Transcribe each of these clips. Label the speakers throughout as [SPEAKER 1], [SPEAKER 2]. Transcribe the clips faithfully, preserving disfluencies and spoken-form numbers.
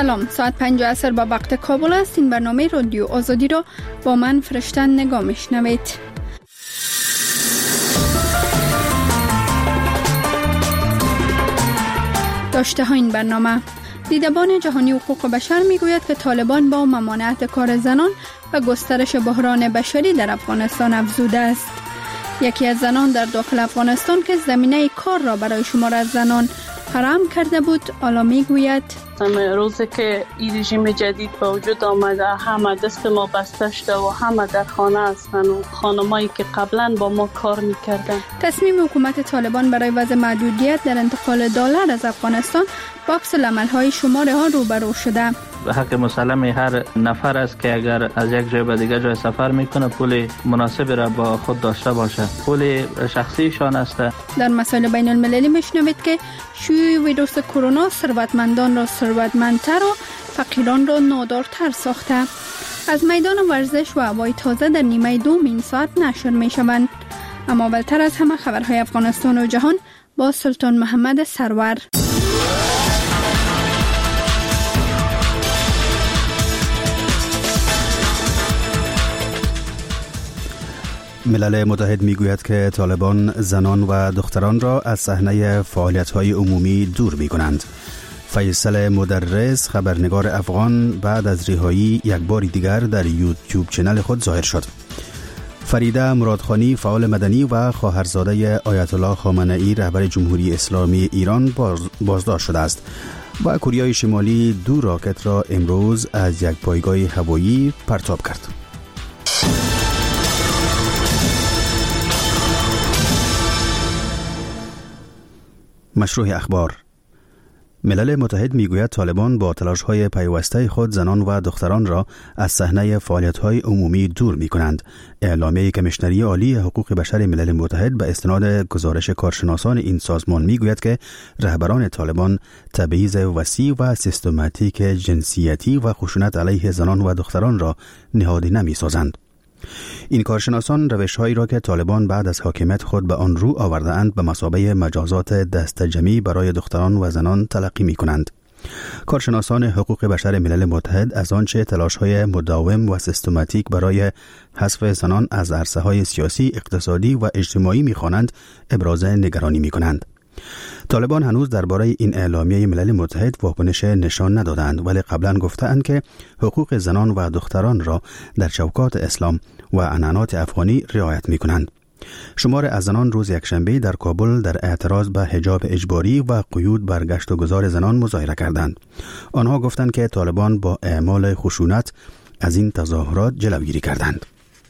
[SPEAKER 1] سلام، ساعت پنج عصر با وقت کابل است. این برنامه رادیو آزادی را با من فرشتن نگاه میشنوید. داشته ها این برنامه: دیدبان جهانی حقوق بشر میگوید که طالبان با ممانعت کار زنان و گسترش بحران بشری در افغانستان افزوده است. یکی از زنان در داخل افغانستان که زمینه کار را برای شمار از زنان فراهم کرده بود، حالا میگوید
[SPEAKER 2] روزی که این رژیم جدید به وجود آمده، همه دست ما بسته شده و همه در خانه هستند و خانمایی که قبلا با ما کار میکردن.
[SPEAKER 1] تصمیم حکومت طالبان برای وضع محدودیت در انتقال دلار از افغانستان با عکس العمل‌های شمار ها روبرو شده.
[SPEAKER 3] حق مسلم هر نفر است که اگر از یک جای به دیگر جای سفر میکنه پول مناسبی را با خود داشته باشه. پول شخصیشان است.
[SPEAKER 1] در مسائل بین المللی میشنوید که شیوع ویروس کرونا ثروتمندان را ثروتمندتر و فقیران را نادارتر ساخته. از میدان ورزش و هوای تازه در نیمه دوم این ساعت نشر میشوند. اما اولتر از همه خبرهای افغانستان و جهان با سلطان محمد سرور.
[SPEAKER 4] ملل متحد میگوید که طالبان زنان و دختران را از صحنه فعالیت‌های عمومی دور می‌کنند. فیصل مدرس، خبرنگار افغان، بعد از رهایی یک بار دیگر در یوتیوب چنل خود ظاهر شد. فریده مرادخانی، فعال مدنی و خواهرزاده آیت الله خامنه‌ای رهبر جمهوری اسلامی ایران باز بازداشت شده است. و کره شمالی دو راکت را امروز از یک پایگاه هوایی پرتاب کرد. مشروع اخبار. ملل متحد میگوید طالبان با تلاش‌های پیوسته خود زنان و دختران را از صحنه فعالیت‌های عمومی دور می‌کنند. اعلامیه کمیشنری عالی حقوق بشر ملل متحد به استناد گزارش کارشناسان این سازمان میگوید که رهبران طالبان تبعیض وسیع و سیستماتیک جنسیتی و خشونت علیه زنان و دختران را نهادی نمی‌سازند. این کارشناسان روش‌هایی را که طالبان بعد از حاکمیت خود به آن رو آورده‌اند به مثابه مجازات دست جمعی برای دختران و زنان تلقی می‌کنند. کارشناسان حقوق بشر ملل متحد از آنچه تلاش‌های مداوم و سیستماتیک برای حذف زنان از عرصه‌های سیاسی، اقتصادی و اجتماعی می‌خوانند، ابراز نگرانی می‌کنند. طالبان هنوز درباره این اعلامیه ملل متحد واکنش نشان ندادند، ولی قبلا گفتند که حقوق زنان و دختران را در چوکات اسلام و عنعنات افغانی رعایت می‌کنند. شمار از زنان روز یکشنبه در کابل در اعتراض به حجاب اجباری و قیود بر گشت و گذار زنان مظاهره کردند. آنها گفتند که طالبان با اعمال خشونت از این تظاهرات جلوگیری کردند.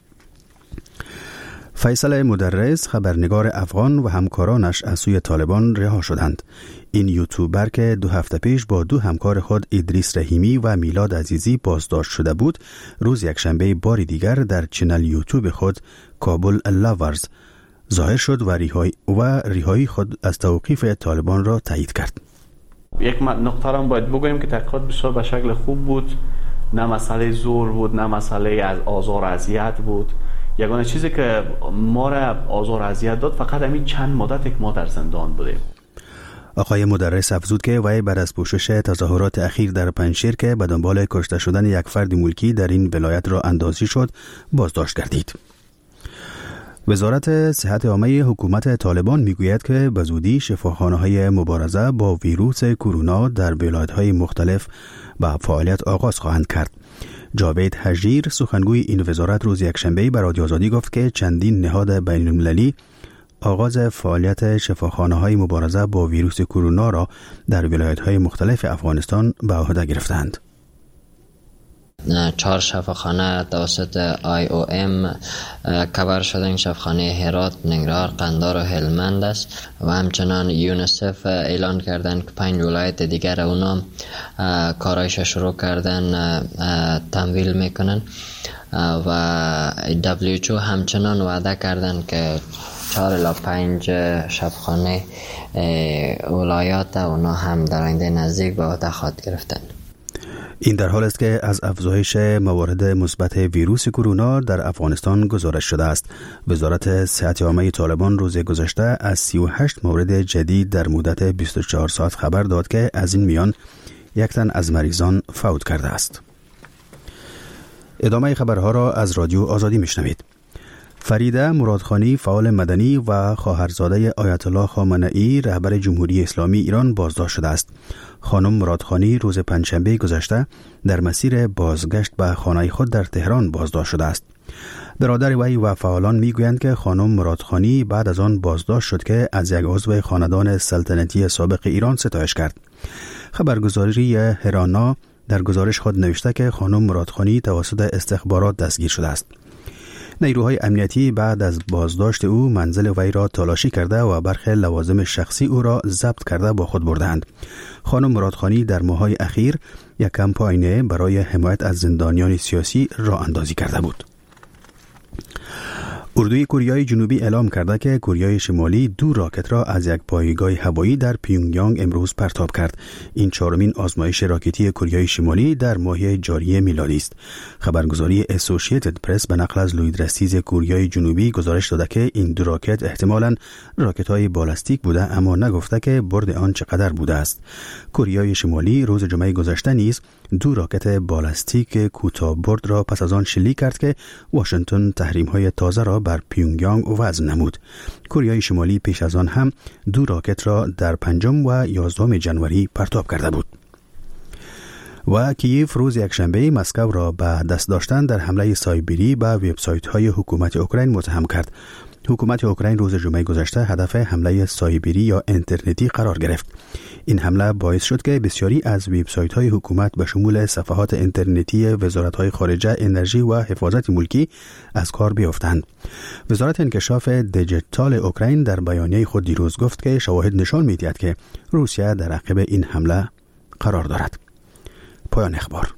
[SPEAKER 4] فیصل مدرس، خبرنگار افغان و همکارانش از سوی طالبان رها شدند. این یوتیوبر که دو هفته پیش با دو همکار خود ادریس رحیمی و میلاد عزیزی بازداشت شده بود، روز یکشنبه بار دیگر در چنل یوتیوب خود کابل لاورز ظاهر شد و ریهایی و ریهایی خود از توقیف طالبان را تایید کرد.
[SPEAKER 5] یک نقطه را باید بگوییم که تحقیقات بسیار به شکل خوب بود، نه مسئله زور بود، نه مسئله از آزار و اذیت بود. یگانه چیزی که ما را آزار و اذیت داد فقط همین چند مدت که ما در زندان بودیم.
[SPEAKER 4] آقای مدرس افزود که وی بعد از پوشش تظاهرات اخیر در پنجشیر که به دنبال کشته شدن یک فرد ملکی در این ولایت را اندازی شد، بازداشت گردید. وزارت صحت عامه حکومت طالبان میگوید که به زودی شفاخانه‌های مبارزه با ویروس کرونا در ولایت‌های مختلف به فعالیت آغاز خواهند کرد. جاوید حجیر، سخنگوی این وزارت، روز یکشنبه به رادیو آزادی گفت که چندین نهاد بین‌المللی آغاز فعالیت شفاخانه‌های مبارزه با ویروس کرونا را در ولایت‌های مختلف افغانستان به عهده گرفتند.
[SPEAKER 6] چهار شفاخانه توسط آی او ام کاور شده. این شفاخانه هرات، ننگرهار، قندهار و هلمند است و همچنان یونیسف اعلان کردن که پنج ولایت دیگر اونا کارایش شروع کردن تمویل میکنن و دبلیو اچ او همچنان وعده کردن که چهار الی پنج شفاخانه ولایات اونا هم در آینده نزدیک به عهده خواهد گرفتن.
[SPEAKER 4] این در حال است که از افزایش موارد مثبت ویروس کرونا در افغانستان گزارش شده است. وزارت صحت عامه طالبان روز گذشته از سی و هشت مورد جدید در مدت بیست و چهار ساعت خبر داد که از این میان یک تن از مریضان فوت کرده است. ادامه خبرها را از رادیو آزادی میشنوید. فریده مرادخانی فعال مدنی و خواهرزاده آیت الله خامنه‌ای رهبر جمهوری اسلامی ایران بازداشت شده است. خانم مرادخانی روز پنجشنبه گذشته در مسیر بازگشت به خانه خود در تهران بازداشت شده است. برادر وی و فعالان میگویند که خانم مرادخانی بعد از آن بازداشت شد که از یک عضو خاندان سلطنتی سابق ایران ستایش کرد. خبرگزاری هرانا در گزارش خود نوشته که خانم مرادخانی توسط استخبارات دستگیر شده است. نیروهای امنیتی بعد از بازداشت او منزل وی را تلاشی کرده و برخی لوازم شخصی او را ضبط کرده با خود بردند. خانم مرادخانی در ماه‌های اخیر یک کمپاین برای حمایت از زندانیان سیاسی راه اندازی کرده بود. اردوی کوریای جنوبی اعلام کرده که کوریای شمالی دو راکت را از یک پایگاه هوایی در پیونگیانگ امروز پرتاب کرد. این چهارمین آزمایش راکتی کوریای شمالی در ماه جاری میلادی است. خبرگزاری اسوسییتد پرس به نقل از لوید رستیز کوریای جنوبی گزارش داده که این دو راکت احتمالاً راکت‌های بالستیک بوده، اما نگفته که برد آن چقدر بوده است. کوریای شمالی روز جمعه گذشته نیز دو راکت بالستیک کوتاه برد را پس از آن شلیک کرد که واشنگتن تحریم‌های تازه را بر پیونگیانگ وضع نمود. کوریای شمالی پیش از آن هم دو راکت را در پنجم و یازدهم ژانویه پرتاب کرده بود. و کییف روز یکشنبه مسکو را به دست داشتن در حمله سایبری به وبسایت‌های حکومت اوکراین متهم کرد. حکومت اوکراین روز جمعه گذشته هدف حمله سایبری یا اینترنتی قرار گرفت. این حمله باعث شد که بسیاری از وبسایت‌های حکومت به شمول صفحات اینترنتی وزارت‌های خارجه، انرژی و حفاظت ملکی از کار بیفتند. وزارت انکشاف دیجیتال اوکراین در بیانیه خود دیروز گفت که شواهد نشان می‌دهد که روسیه در عقب این حمله قرار دارد. پایان اخبار.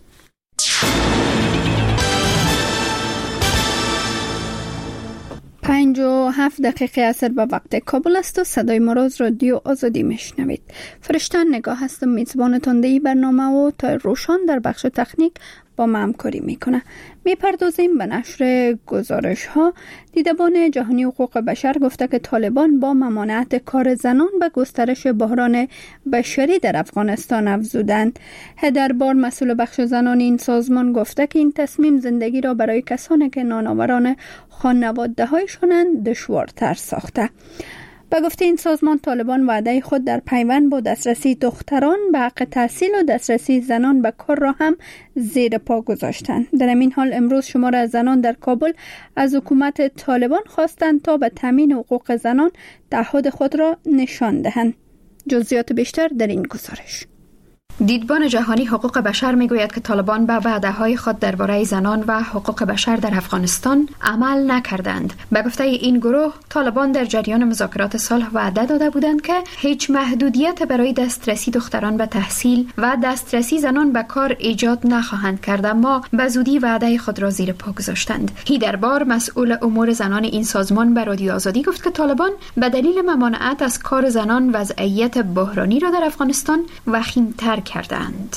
[SPEAKER 1] پنج و هفت دقیقه اثر به وقت کابل است و صدای مراز رادیو آزادی میشنوید. فرشتن نگاه هستم، میزبانتان دی برنامه و تا روشان در بخش تکنیک با ما همکاری میکنه. میپردازیم به نشر گزارش ها. دیدبان جهانی حقوق بشر گفته که طالبان با ممانعت کار زنان به گسترش بحران بشری در افغانستان افزودند. هدربار مسئول بخش زنان این سازمان گفته که این تصمیم زندگی را برای کسانی که نانآوران خانواده هایشانند دشوارتر ساخته. به گفته این سازمان، طالبان وعده خود در پیوند با دسترسی دختران به حق تحصیل و دسترسی زنان به کار را هم زیر پا گذاشتند. در این حال امروز شمار از زنان در کابل از حکومت طالبان خواستند تا به تامین حقوق زنان تعهد خود را نشان دهند. جزئیات بیشتر در این گزارش.
[SPEAKER 7] دیدبان جهانی حقوق بشر میگوید که طالبان به وعده‌های خود درباره زنان و حقوق بشر در افغانستان عمل نکردند. به گفته این گروه، طالبان در جریان مذاکرات صلح وعده داده بودند که هیچ محدودیت برای دسترسی دختران به تحصیل و دسترسی زنان به کار ایجاد نخواهند کرد، اما به زودی وعده خود را زیر پا گذاشتند. هیدربار مسئول امور زنان این سازمان به رادیو آزادی گفت که طالبان به دلیل ممانعت از کار زنان وضعیت بحرانی را در افغانستان وخیم‌تر کردند.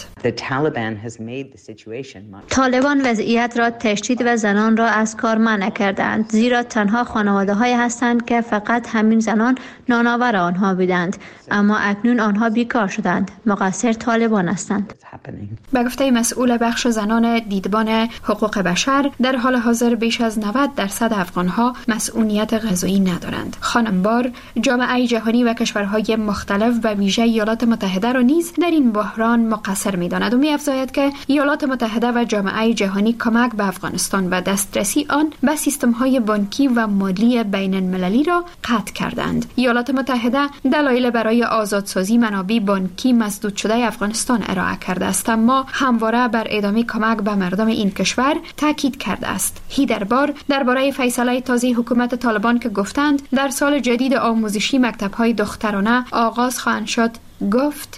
[SPEAKER 8] طالبان وضعیت را تشدید و زنان را از کار منع کردند، زیرا تنها خانواده های هستند که فقط همین زنان نانآور آنها بودند، اما اکنون آنها بیکار شدند. مقصر طالبان هستند.
[SPEAKER 7] به گفته مسئول بخش زنان دیدبان حقوق بشر، در حال حاضر بیش از نود درصد افغانها مسئولیت غذایی ندارند. خانم بار جامعه جهانی و کشورهای مختلف به ویژه ایالات متحده را نیز در این بحران مقصر می‌داند و می‌افزاید که ایالات متحده و جامعه جهانی کمک به افغانستان و دسترسی آن به سیستم‌های بانکی و مالی بین‌المللی را قطع کردند. ایالات متحده دلایل برای آزادسازی منابع بانکی مسدود شده افغانستان ارائه کرده است، اما همواره بر ادامه کمک به مردم این کشور تاکید کرده است. هیدربار درباره فیصله تازه حکومت طالبان که گفتند در سال جدید آموزشی مکتب‌های دخترانه آغاز خواهند شد گفت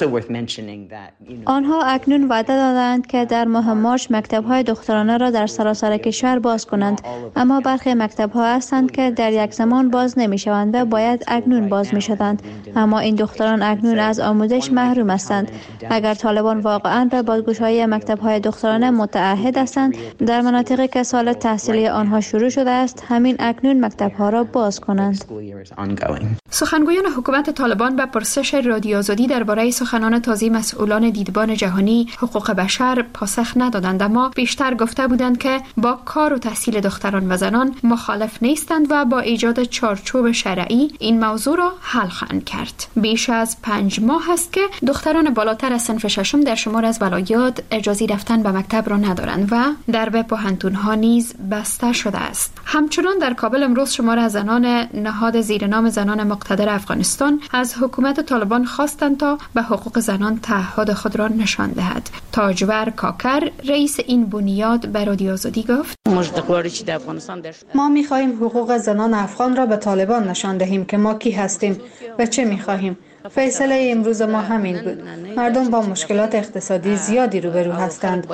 [SPEAKER 8] آنها اکنون وعده دادند که در ماه مارس مکتب‌های دخترانه را در سراسر کشور باز کنند، اما برخی مکتب‌ها هستند که در یک زمان باز نمی‌شوند و باید اکنون باز می‌شدند، اما این دختران اکنون از آموزش محروم هستند. اگر طالبان واقعاً به بازگشایی مکتب‌های دخترانه متعهد هستند، در مناطقی که سال تحصیلی آنها شروع شده است همین اکنون مکتب‌ها را باز کنند.
[SPEAKER 7] سخنگویان حکومت طالبان به پرسش رادیو آزادی درباره سخنان تازه مسئولان دیدبان جهانی حقوق بشر پاسخ ندادند، اما بیشتر گفته بودند که با کار و تحصیل دختران و زنان مخالف نیستند و با ایجاد چارچوب شرعی این موضوع را حل خواهند کرد. بیش از پنج ماه است که دختران بالاتر از صنف ششم در شمار از ولایات اجازه رفتن به مکتب را ندارند و درب پوهنتون‌ها نیز بسته شده است. همچنان در کابل امروز شمار از زنان نهاد زیر نام زنان مقتدر افغانستان از حکومت طالبان خواستند تا به حقوق زنان تعهد خود را نشان دهد. تاجور کاکر رئیس این بنیاد به رادیو آزادی گفت:
[SPEAKER 9] ما می‌خواهیم حقوق زنان افغان را به طالبان نشان دهیم که ما کی هستیم و چه می‌خواهیم. فیصله امروز ما همین بود. مردم با مشکلات اقتصادی زیادی روبرو هستند.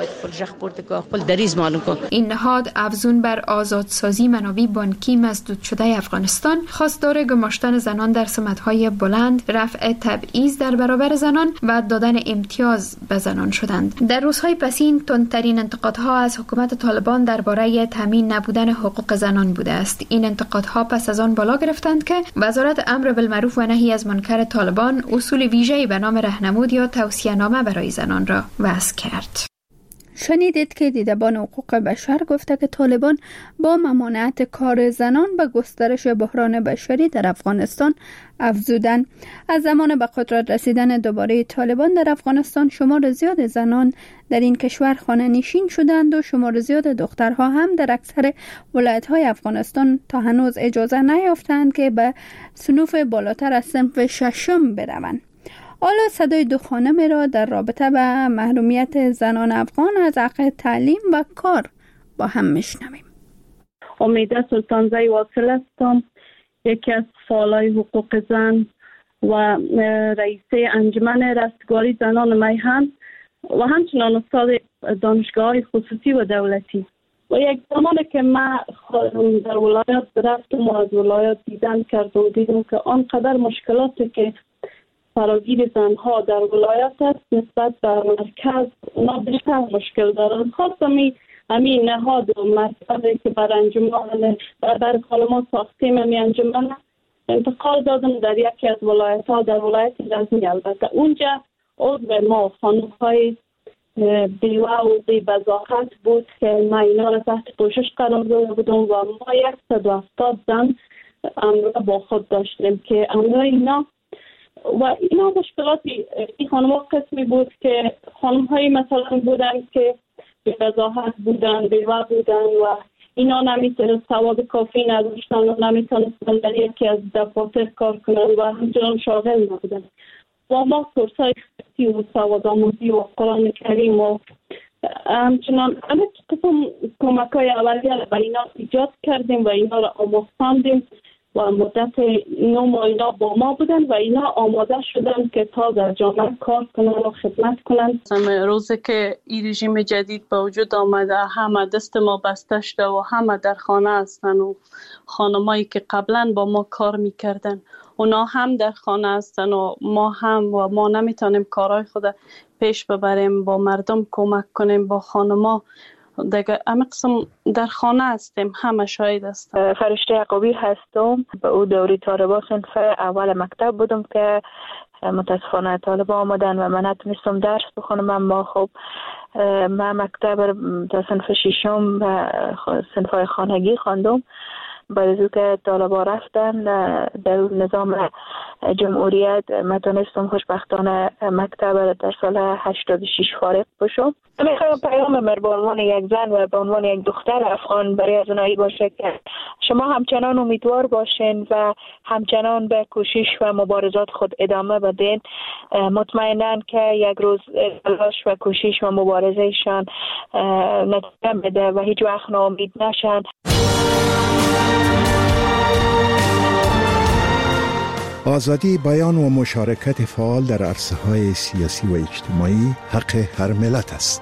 [SPEAKER 7] این نهاد افزون بر آزادسازی منابع بانکی مسدود شده افغانستان، خواستار گماشتن زنان در سمت‌های بلند، رفع تبعیض در برابر زنان و دادن امتیاز به زنان شدند. در روزهای پسین تندترین انتقادها از حکومت طالبان درباره تامین نبودن حقوق زنان بوده است. این انتقادها پس از آن بالا گرفتند که وزارت امر بالمعروف و نهی از منکر طالبان اصول ویژه‌ای به نام راهنمود یا توصیه‌نامه برای زنان را وضع کرد.
[SPEAKER 1] شنیدید که دیدبان حقوق بشر گفته که طالبان با ممانعت کار زنان به گسترش بحران بشری در افغانستان افزودن. از زمان به قدرت رسیدن دوباره طالبان در افغانستان شمار زیاد زنان در این کشور خانه نشین شدند و شمار زیاد دخترها هم در اکثر ولایت‌های افغانستان تا هنوز اجازه نیافتند که به صنوف بالاتر از صنف ششم بروند. حالا صدای دو خانم را در رابطه با محرومیت زنان افغان از حق تعلیم و کار با هم میشنویم.
[SPEAKER 2] امیده سلطانزی واصل هستم، یکی از فعالای حقوق زن و رئیس انجمن رستگاری زنان میهن و همچنان استاد دانشگاه خصوصی و دولتی. و یک زمانی که من در ولایت رفتم و از ولایت دیدن کردم، دیدم که آنقدر مشکلاتی که فراگیر زنها در ولایت است نسبت به مرکز اونا بیشتر مشکل دارند. خواستم همین نهاد و مرکزی که بر انجمن بر کلمات ساختیم همین انجمن انتقال دادم در یکی از ولایت ها، در ولایت غزنی. البته اونجا عضو ما خانم‌های بیوه و بی بضاحت بود که ما اینا را تحت پوشش قرار داده بودم و ما صد و هفتاد زن امرا با خود داشتیم که امرا اینا و اینا مشکلاتی این خانم ها قسمی بود که خانم هایی مثلا بودن که به وضاحت بودن، بیوه بودن و اینا نمیتونن سواد کافی نداشتن و نمیتونستن در یکی از دفاتر کار کنن و همچنان شاغل نبودن. و ما کورسای اختصاصی و سواد آموزی و قرآن کریم و همچنان همه قسم کمک های اولیه به اینا ایجاد کردیم و اینا را آموزاندیم و مدت نو ماه اینا با ما بودن و اینا آماده شدن که تا در جامعه کار کنن و خدمت کنن. روزی که این رژیم جدید به وجود آمده همه دست ما بسته شده و همه در خانه هستن و خانمایی که قبلا با ما کار میکردن اونا هم در خانه هستن و ما هم و ما نمیتونیم کارهای خود پیش ببریم، با مردم کمک کنیم، با خانما دیگه همه قسم در خانه هستیم، همه شاهد هستم.
[SPEAKER 10] فرشته عقابی هستم. به او دوری طالبان صنف اول مکتب بودم که متاسفانه طالبان آمدن و من نتونستم درس بخونم. اما خب من مکتب تا صنف ششم صنفای خانگی خواندم. بعد از که طالبان رفتن در نظام جمهوریت من تونستم خوشبختانه مکتب در سال هشتاد و شش فارغ بشم. میخوام پیام من به عنوان یک زن و به عنوان یک دختر افغان برای از اونایی باشه که شما همچنان امیدوار باشین و همچنان به کوشش و مبارزات خود ادامه بدین. مطمئنن که یک روز تلاش و کوشش و مبارزهشان نتیجه بده و هیچ وقت ناامید نشن.
[SPEAKER 11] آزادی بیان و مشارکت فعال در عرصه‌های سیاسی و اجتماعی حق هر ملت است.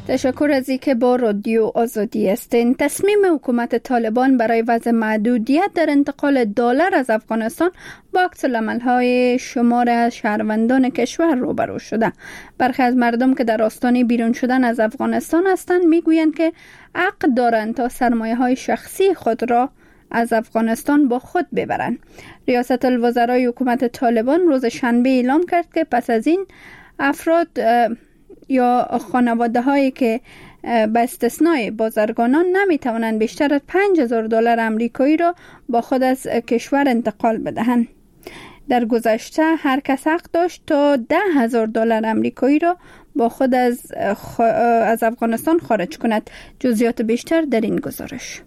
[SPEAKER 1] تشکر از اینکه با رادیو آزادی هستین. تصمیم حکومت طالبان برای وضع محدودیت در انتقال دلار از افغانستان با عکس العمل‌های شمار از شهروندان کشور روبرو شده. برخی از مردم که در آستانه بیرون شدن از افغانستان هستند میگویند که حق دارند تا سرمایه‌های شخصی خود را از افغانستان با خود ببرند. ریاست الوزرای حکومت طالبان روز شنبه اعلام کرد که پس از این افراد یا خانواده هایی که به استثنای بازرگانان نمی توانند بیشتر از پنج هزار دلار آمریکایی را با خود از کشور انتقال بدهند. در گذشته هر کس حق داشت تا ده هزار دلار آمریکایی را با خود از خ... از افغانستان خارج کند. جزئیات بیشتر در این گزارش.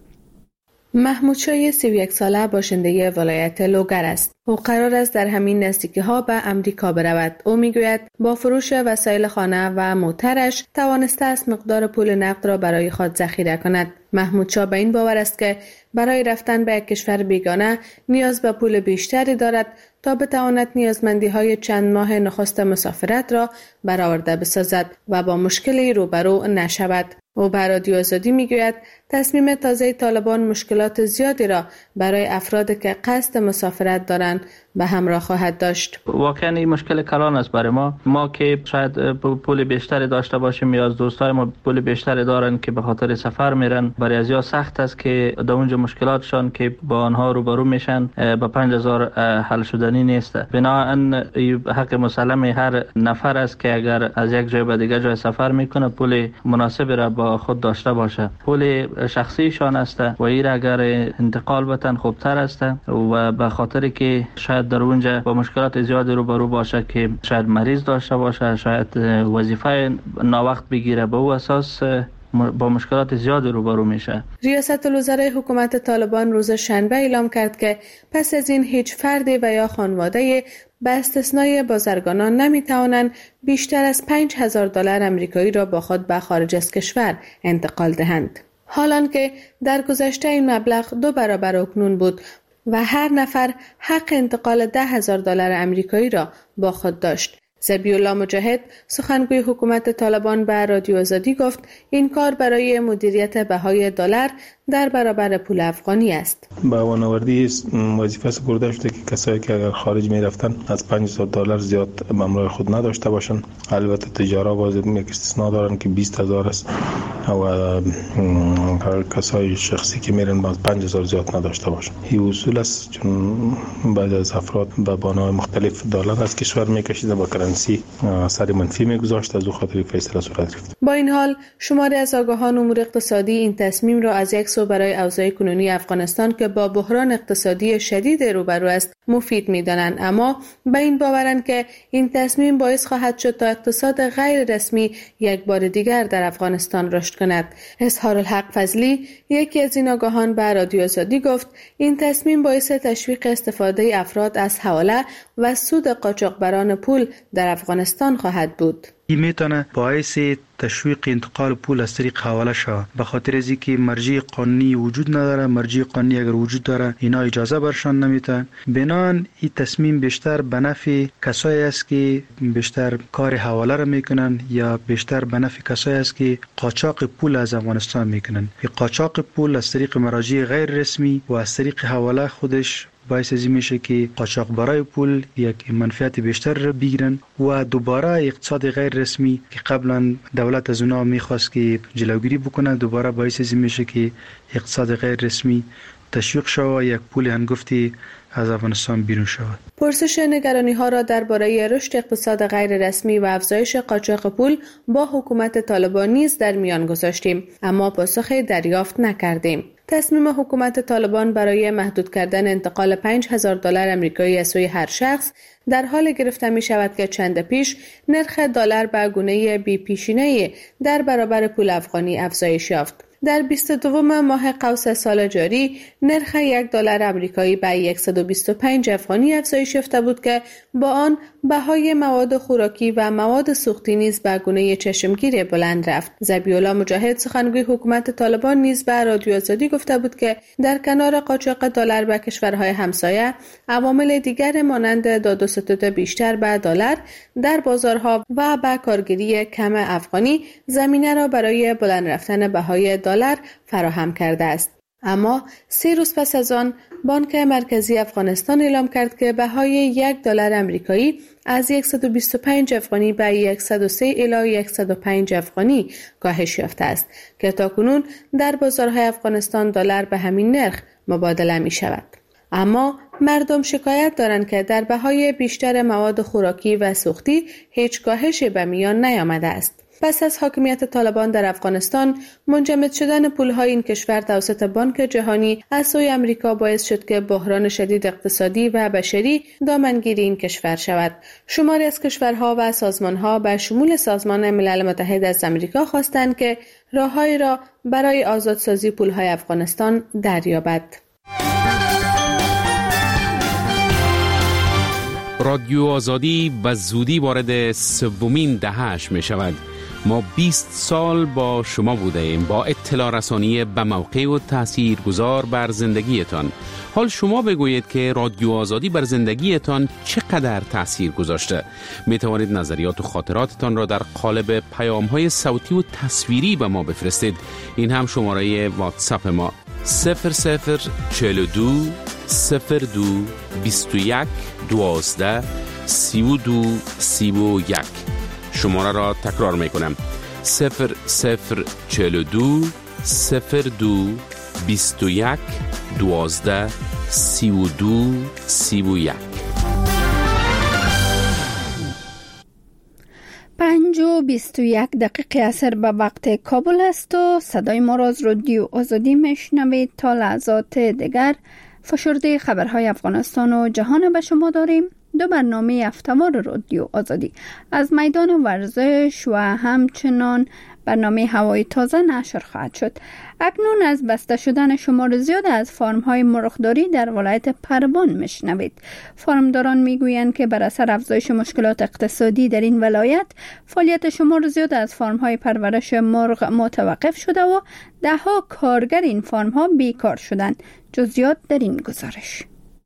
[SPEAKER 12] محمود شای سی و یک ساله باشنده ولایت لوگر است. او قرار است در همین نزدیکی ها به امریکا برود. او میگوید با فروش وسایل خانه و موترش توانسته است مقدار پول نقد را برای خود ذخیره کند. محمود شاه به این باور است که برای رفتن به یک کشور بیگانه نیاز به پول بیشتری دارد تا بتواند نیازمندی های چند ماه نخست مسافرت را برآورده بسازد و با مشکلی روبرو نشود. او به رادیو آزادی میگوید تصمیم تازه طالبان مشکلات زیادی را برای افرادی که قصد مسافرت دارند به همراه خواهد داشت.
[SPEAKER 3] واقعا این مشکل کلان است برای ما. ما که شاید پول بیشتری داشته باشیم یا از دوستای ما پول بیشتری دارن که به خاطر سفر میرن، برای ازیا سخت است که در اونجا مشکلاتشان که با آنها روبرو میشن با پنج هزار حل شدنی نیست. بنابراین حق مسلم هر نفر است که اگر از یک جای به دیگر جای سفر میکنه پول مناسب را با خود داشته باشه. پول شخصیشان است و این اگر انتقال بتن خوبتر است و به خاطر که شاید در اونجا با مشکلات زیادی روبرو باشه که شاید مریض داشته باشه، شاید وظیفه ناوقت بگیره، به او اساس با مشکلات زیادی روبرو میشه.
[SPEAKER 12] ریاست الوزرای حکومت طالبان روز شنبه اعلام کرد که پس از این هیچ فردی و یا خانواده به استثنای بازرگانان نمیتوانند بیشتر از پنج هزار دلار آمریکایی را با خود به خارج از کشور انتقال دهند. حالان که در گذشته این مبلغ دو برابر اکنون بود و هر نفر حق انتقال ده هزار دلار آمریکایی را با خود داشت. ذبیح الله مجاهد سخنگوی حکومت طالبان به رادیو آزادی گفت این کار برای مدیریت بهای دلار در برابر پول افغانی است.
[SPEAKER 13] با وانوردی وظیفه سپرده شده که کسایی که اگر خارج می رفتن از پنج هزار دلار زیاد به همراه خود نداشته باشن. البته تجارا باز یک استثناء دارن که بیست هزار است و کسای شخصی که میرن باز پنج هزار زیاد نداشته باشن. این اصول است چون بعض از افراد به بنای مختلف دلار از کشور میکشیده با کرنسی سری منفی میگذاشت، از او خاطر فیصله صورت گرفت.
[SPEAKER 12] با این حال شماری از آگاهان امور اقتصادی این تصمیم را از یک سو برای اوضاع کنونی افغانستان که با بحران اقتصادی شدید روبرو است مفید می‌دانند، اما به این باورند که این تصمیم باعث خواهد شد تا اقتصاد غیر رسمی یک بار دیگر در افغانستان رشد کند. اظهار الحق فضلی یکی از این آگاهان به رادیو آزادی گفت این تصمیم باعث تشویق استفاده افراد از حواله و سود قاچاقبران پول در افغانستان خواهد بود.
[SPEAKER 14] این میتونه باعث تشویق انتقال پول از طریق حواله شود، به خاطر از اینکه مرجع قانونی وجود نداره. مرجع قانونی اگر وجود داره اینا اجازه برشان نمیتن. بنان این تصمیم بیشتر به نفع کسایی است که بیشتر کار حواله را میکنن یا بیشتر به نفع کسایی است که قاچاق پول از افغانستان میکنن. این قاچاق پول از طریق مراجع غیر رسمی و از طریق حواله خودش باعث از این میشه که قاچاقبرای پول یک منفعت بیشتر را بگیرن و دوباره اقتصاد غیر رسمی که قبلا دولت از اونها میخواست که جلوگیری بکنه دوباره باعث از این میشه که اقتصاد غیر رسمی تشویق شود و یک پول هنگفتی از افغانستان بیرون شود.
[SPEAKER 12] پرسش نگرانی ها را درباره رشد اقتصاد غیر رسمی و افزایش قاچاق پول با حکومت طالبان نیز در میان گذاشتیم، اما پاسخی دریافت نکردیم. تصمیم حکومت طالبان برای محدود کردن انتقال پنج هزار دلار آمریکایی از سوی هر شخص در حال گرفته می شود که چند پیش نرخ دلار به گونه بی پیشینه در برابر پول افغانی افزایش یافت. در بیست و دوم ماه قوس سال جاری نرخ یک دلار آمریکایی به صد و بیست و پنج افغانی افزایش یافته بود که با آن بهای مواد خوراکی و مواد سوختی نیز به گونه چشمگیر بلند رفت. ذبیح‌الله مجاهد سخنگوی حکومت طالبان نیز به رادیو آزادی گفته بود که در کنار قاچاق دلار به کشورهای همسایه، عوامل دیگر مانند داد و ستد بیشتر به دلار در بازارها و به کارگیری کم افغانی زمینه را برای بلند رفتن بهای دلار فراهم کرده است. اما سه روز پس از آن بانک مرکزی افغانستان اعلام کرد که بهای یک دلار آمریکایی از صد و بیست و پنج افغانی به صد و سه الی صد و پنج افغانی کاهش یافته است که تاکنون در بازارهای افغانستان دلار به همین نرخ مبادله می شود. اما مردم شکایت دارند که در بهای بیشتر مواد خوراکی و سوختی هیچ کاهشی به میان نیامده است. پس از حاکمیت طالبان در افغانستان، منجمد شدن پولهای این کشور توسط بانک جهانی از سوی امریکا باعث شد که بحران شدید اقتصادی و بشری دامنگیر این کشور شود. شماری از کشورها و سازمانها به شمول سازمان ملل متحد از امریکا خواستند که راههایی را برای آزادسازی پولهای افغانستان دریابد.
[SPEAKER 15] رادیو آزادی به زودی وارد سومین دهه‌اش می شود. ما بیست سال با شما بوده ایم، با اطلاع رسانی به موقع و تأثیر گذار بر زندگیتان. حال شما بگویید که رادیو آزادی بر زندگیتان چقدر تأثیر گذاشته. می توانید نظریات و خاطراتتان را در قالب پیام‌های صوتی و تصویری به ما بفرستید. این هم شماره واتساپ ما صفر صفر چهل و دو صفر دو بیست و یک دوازده سی و دو سی و یک. شماره را تکرار می کنم صفر صفر چهل و دو صفر دو بیست و یک دوازده سی و دو سی و یک.
[SPEAKER 1] پنج و بیست و یک دقیقه اثر به وقت کابل است و صدای ما را از رادیو آزادی میشنوید. تا لحظات دیگر فشرده خبرهای افغانستان و جهان به شما داریم. دو برنامه هفته‌وار رادیو آزادی از میدان ورزش و همچنان برنامه هوای تازه نشر خواهد شد. اکنون از بسته شدن شمار زیاد از فارم‌های مرغداری در ولایت پروان میشنوید. فارمداران میگویند که بر اثر افزایش مشکلات اقتصادی در این ولایت فعالیت شمار زیاد از فارم‌های پرورش مرغ متوقف شده و ده‌ها کارگر این فارم‌ها بیکار شدند. جزئیات در این گزارش.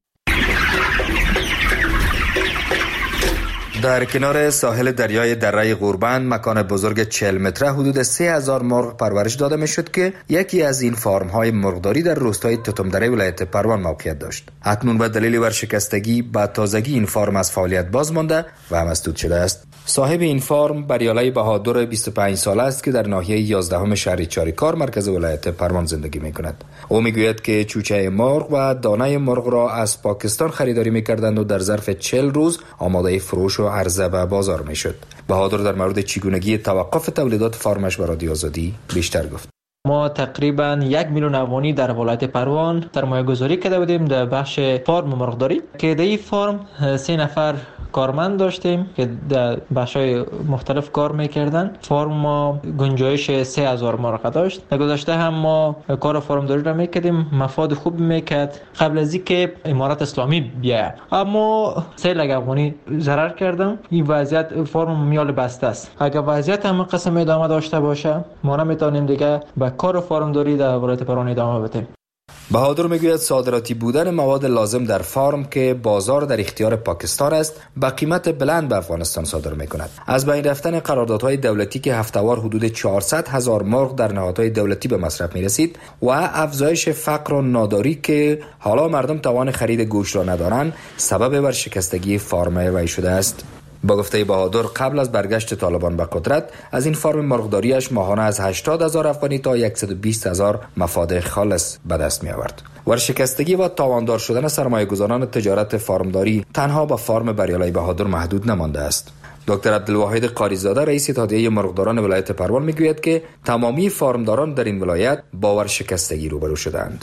[SPEAKER 16] در کنار ساحل دریای دره قوربند مکان بزرگ چهل متره حدود سه هزار مرغ پرورش داده می شد که یکی از این فارم های مرغداری در روستای توتمدره ولایت پروان موقعیت داشت. اکنون به دلیل ورشکستگی به تازگی این فارم از فعالیت باز مانده و مسدود شده است. صاحب این فارم بریالای بهادر بیست و پنج ساله است که در ناحیه یازدهم شهر چاریکار مرکز ولایت پروان زندگی می کند. او می گوید که چوچه مرغ و دانه مرغ را از پاکستان خریداری می کردند و در ظرف چهل روز آماده فروش و عرضه به بازار می شد. بهادر در مورد چگونگی توقف تولیدات فارمش به رادیو آزادی بیشتر گفت.
[SPEAKER 17] ما تقریبا یک میلیون افغانی در ولایت پروان سرمایه گذاری کرده بودیم در بخش فارم مرغداری که در این فارم سه نفر کارمند داشتیم که در بخش‌های مختلف کار می‌کردن. فارم ما گنجایش سه هزار مرغ داشت. در گذشته هم ما کار فارمداری را می‌کردیم، مفاد خوب می‌کرد قبل از اینکه امارت اسلامی بیاید. اما سه لک افغانی ضرر کردم. این وضعیت فارم میال بسته است. اگر وضعیت هم قسم ادامه داشته باشه ما نمی‌تونیم دیگه به کار فارمداری در ولایت پروان ادامه بدیم.
[SPEAKER 16] بهادر میگوید صادراتی بودن مواد لازم در فارم که بازار در اختیار پاکستان است با قیمت بلند به افغانستان صادر میکند. از بین رفتن قراردادهای دولتی که هفته‌وار حدود چهارصد هزار مرغ در نهادهای دولتی به مصرف میرسید و افزایش فقر و ناداری که حالا مردم توان خرید گوشت را ندارند سبب ورشکستگی فارم وی شده است. با گفته بهادر قبل از برگشت طالبان به قدرت از این فارم مرغداریش ماهانه از هشتاد هزار افغانی تا صد و بیست هزار مفاد خالص به دست می آورد. ورشکستگی و تاواندار شدن سرمایه‌گذاران تجارت فارمداری تنها با فارم بریالای بهادر محدود نمانده است. دکتر عبدالواحد قاریزاده رئیس اتحادیه مرغداران ولایت پروان میگوید که تمامی فارمداران در این ولایت با ورشکستگی روبرو شدند.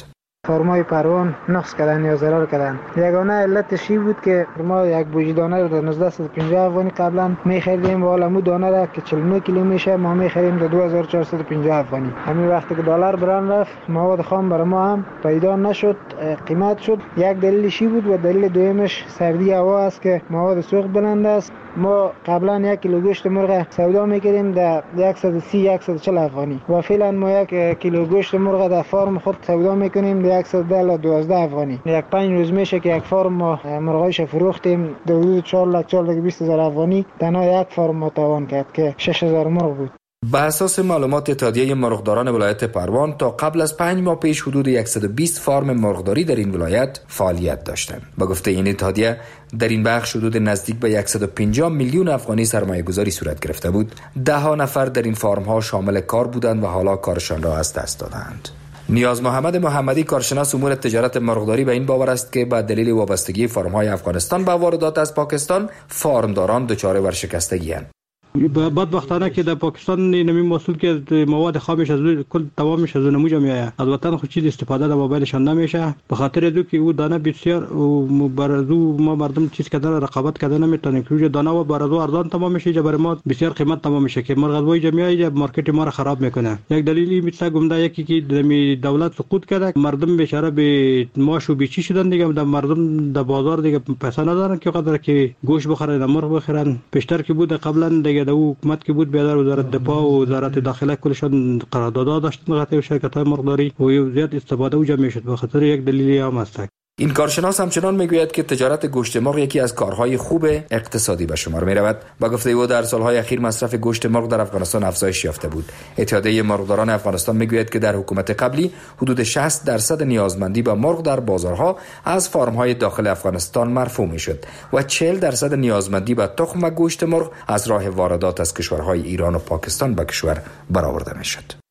[SPEAKER 18] فرمای پروان نقص کردن یا ضرر کردن. یگانه علتش این بود که ما یک بوجی دانه رو در نوزده صد و پنجاه افغانی قبلا می‌خریدیم و حالا مو دانه را که چهل و نه کیلو میشه ما می‌خریم در دو هزار و چهارصد و پنجاه افغانی. همین وقتی که دلار بران رفت مواد خام برای ما هم پیدا نشد، قیمت شد. یک دلیلش بود و دلیل دومش سردی هوا است که مواد سوخت بلند است. ما قبلا یک کیلو گوشت مرغ سودا می‌کردیم در صد و سی صد و چهل افغانی و فعلا ما یک کیلو گوشت مرغ در فارم خود سودا می‌کنیم در صد و ده تا دوازده افغانی. یک پنج روز میشه که یک فارم ما مرغایش فروختیم در حدود چهار لاک چهار لاک بیست هزار افغانی. تنها یک فارم ما تاوان کرد که شش هزار مرغ بود.
[SPEAKER 16] به اساس معلومات اتحادیه مرغداران ولایت پروان تا قبل از پنج ماه پیش حدود صد و بیست فارم مرغداری در این ولایت فعالیت داشتند. با گفته این اتحادیه در این بخش حدود نزدیک به صد و پنجاه میلیون افغانی سرمایه گذاری صورت گرفته بود. ده ها نفر در این فارم ها شامل کار بودند و حالا کارشان را از دست دادند. نیاز محمد محمدی کارشناس امور تجارت مرغداری به این باور است که با دلیل وابستگی فارم‌های افغانستان به واردات از پاکستان فارمداران دچار ورشکستگی اند.
[SPEAKER 19] بدبختانه که در پاکستان نمی محصول که مواد خامش از کل تمامش از نموجه میآید. از وطن خود چیز استفاده در موبایلشان نمیشه، به خاطر دو که او دانه بسیار و برازو ما مردم چیز کردن رقابت کردن نمیتونیم که دانه و برازو ارزان تمام میشه، جا برای ما بسیار قیمت تمام میشه که مرغ وای جمعی مارکت ما را خراب میکنه. یک دلیلی مثل گمده یکی که دولت سقوط کرده، مردم بیچاره به ماش و بیچی شدن دیگه، در مردم در بازار دیگه پیسه ندارن که قدر که گوشت بخرن مرغ بخرن. بیشتر که بود قبلا دیگه دو حکومت که بود بیادر وزارت دفاع و وزارت داخله کلشان قرارداد داشتن قطعی شرکت‌های مرغداری و زیاد استفاده و جمع شد. به خاطر یک دلیلی هم است.
[SPEAKER 16] این کارشناس همچنان میگوید که تجارت گوشت مرغ یکی از کارهای خوب اقتصادی به شمار میرود. با گفته او در سالهای اخیر مصرف گوشت مرغ در افغانستان افزایش یافته بود. اتحادیه مرغداران افغانستان میگوید که در حکومت قبلی حدود شصت درصد نیازمندی به مرغ در بازارها از فارم‌های داخل افغانستان مرفوع میشد و چهل درصد نیازمندی به تخم و گوشت مرغ از راه واردات از کشورهای ایران و پاکستان به کشور برآورده میشد.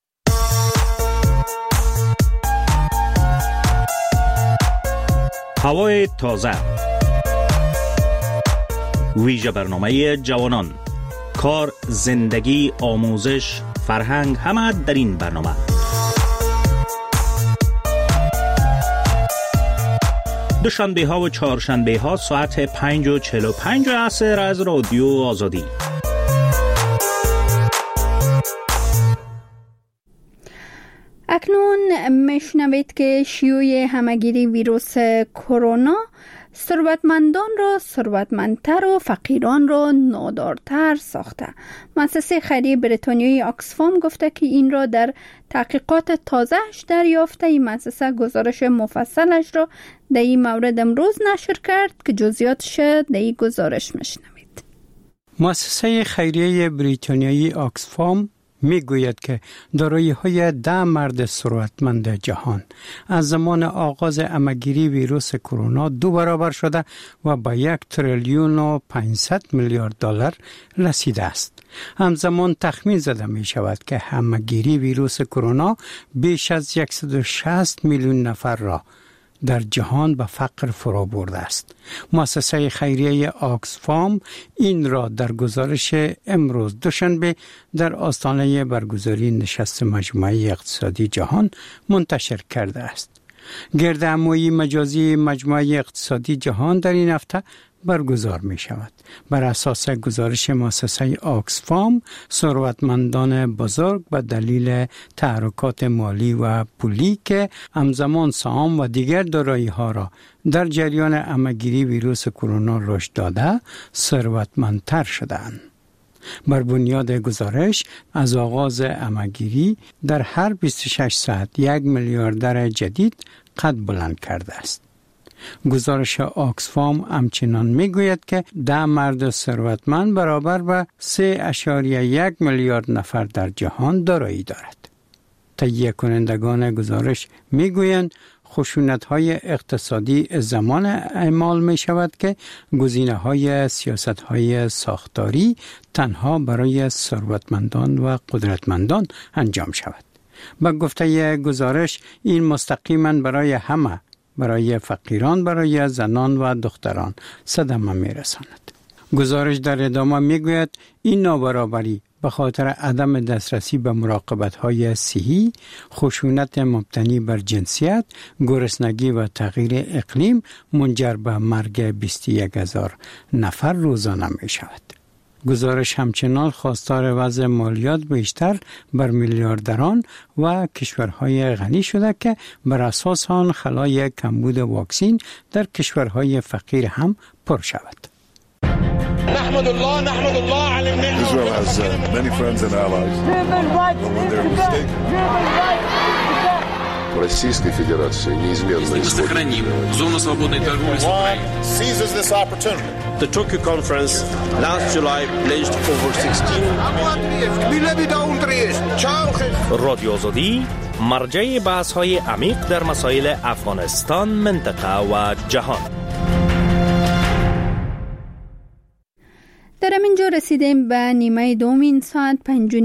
[SPEAKER 20] هوای تازه، ویژه برنامه جوانان، کار، زندگی، آموزش، فرهنگ، همه در این برنامه. دوشنبه ها و چهارشنبه ها ساعت پنج و چهل و پنج عصر از رادیو آزادی.
[SPEAKER 1] اکنون میشنوید که شیوع همگیری ویروس کرونا ثروتمندان را ثروتمندتر و فقیران را نادارتر ساخته. مؤسسه خیریه بریتانیایی آکسفام گفته که این را در تحقیقات تازه‌اش دریافته. این مؤسسه گزارش مفصلش را در این مورد امروز نشر کرد که جزئیاتش در این گزارش میشنوید.
[SPEAKER 21] مؤسسه خیریه بریتانیایی آکسفام میگوید که دارایی‌های ده مرد ثروتمند جهان از زمان آغاز عمه‌گیری ویروس کرونا دو برابر شده و به یک تریلیون و پانصد میلیارد دلار رسیده است. همزمان تخمین زده می شود که عمه‌گیری ویروس کرونا بیش از صد و شصت میلیون نفر را در جهان به فقر فرا برده است. مؤسسه خیریه آکسفام این را در گزارش امروز دوشنبه در آستانه برگزاری نشست مجموعه اقتصادی جهان منتشر کرده است. گردهمایی مجازی مجموعه اقتصادی جهان در این هفته برگزار می شود. بر اساس گزارش مؤسسه آکسفام، ثروتمندان بزرگ به دلیل تحرکات مالی و پولی که همزمان سهام و دیگر دارایی ها را در جریان عمه‌گیری ویروس کرونا رشد داده، ثروتمندتر شدند. بر بنیاد گزارش از آغاز عمه‌گیری در هر بیست و شش ساعت یک میلیاردر جدید قد بلند کرده است. گزارش آکسفام همچنان میگوید که ده مرد ثروتمند برابر به سه اشاریه یک میلیارد نفر در جهان دارایی دارد. تهیه کنندگان گزارش میگویند خشونت‌های اقتصادی زمان اعمال می شود که گزینه‌های سیاست‌های ساختاری تنها برای ثروتمندان و قدرتمندان انجام شود. با گفته گزارش این مستقیما برای همه، برای فقیران، برای زنان و دختران صدمه می رساند. گزارش در ادامه می گوید این نابرابری به خاطر عدم دسترسی به مراقبت‌های صحی، خشونت مبتنی بر جنسیت، گرسنگی و تغییر اقلیم منجر به مرگ بیست و یک هزار نفر روزانه می شود. گزارش همچنان خواستار وضع مالیات بیشتر بر میلیاردران و کشورهای غنی شده که بر اساس آن خلای کمبود واکسین در کشورهای فقیر هم پر شود.
[SPEAKER 5] نحمد الله نحمد الله على الملك. Israel has uh, many friends and allies. When they're mistaken.
[SPEAKER 22] Российской Федерации неизменно исходит.
[SPEAKER 5] Сохраним зону свободной торговли с Украиной. Seizes this opportunity.
[SPEAKER 23] The Tokyo conference last July pledged over sixteen.
[SPEAKER 20] رادیو آزادی مرجع بحث‌های عمیق در مسائل افغانستان، منطقه و جهان.
[SPEAKER 1] در همین جا رسیدیم به نیمه دوم این ساعت پنج